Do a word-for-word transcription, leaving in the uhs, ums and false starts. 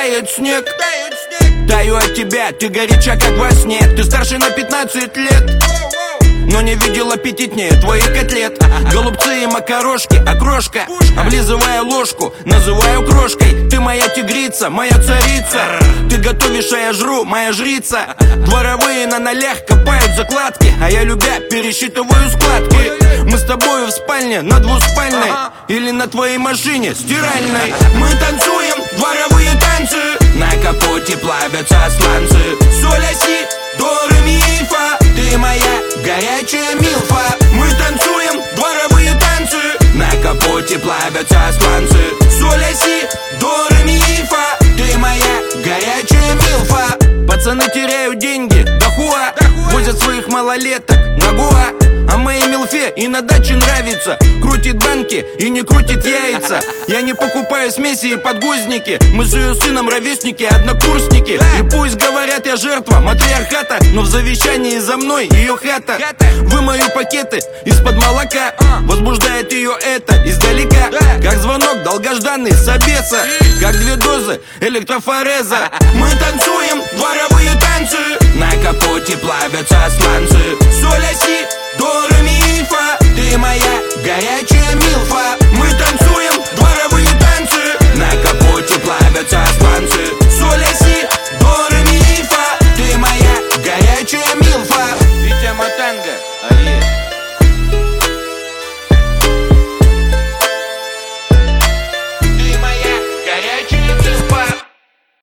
тает снег. Таю от тебя, ты горяча как во сне. Ты старше на пятнадцать лет, но не видел аппетитнее твоих котлет. Голубцы и макарошки, окрошка, облизывая ложку, называю крошкой. Ты моя тигрица, моя царица. Ты готовишь, а я жру, моя жрица. Дворовые на нолях копают закладки, а я, любя, пересчитываю складки. Мы с тобою в спальне, на двуспальной, или на твоей машине стиральной. Мы танцуем дворовые танцы, на капоте плавятся сланцы. Соль, си, до, ре, ми, фа. Ты моя горячая милфа. Мы танцуем дворовые танцы, на капоте плавятся сланцы. Соль, си, до, ре, ми, фа. Ты моя горячая милфа. Пацаны теряют деньги, да хуа, возят своих малолеток на Гоа. А моей милфе и на даче нравится. Крутит банки и не крутит яйца. Я не покупаю смеси и подгузники. Мы с ее сыном ровесники, однокурсники. И пусть говорят, я жертва матриархата, но в завещании за мной ее хата. Вымою пакеты из-под молока. Возбуждает ее это издалека, как звонок долгожданный собеса, как две дозы электрофореза. Мы танцуем дворовые танцы, на капоте плавятся сланцы. Соль, си, до, ре, ми, фа. Ты моя горячая милфа. Мы танцуем дворовые танцы, на капоте плавятся сланцы.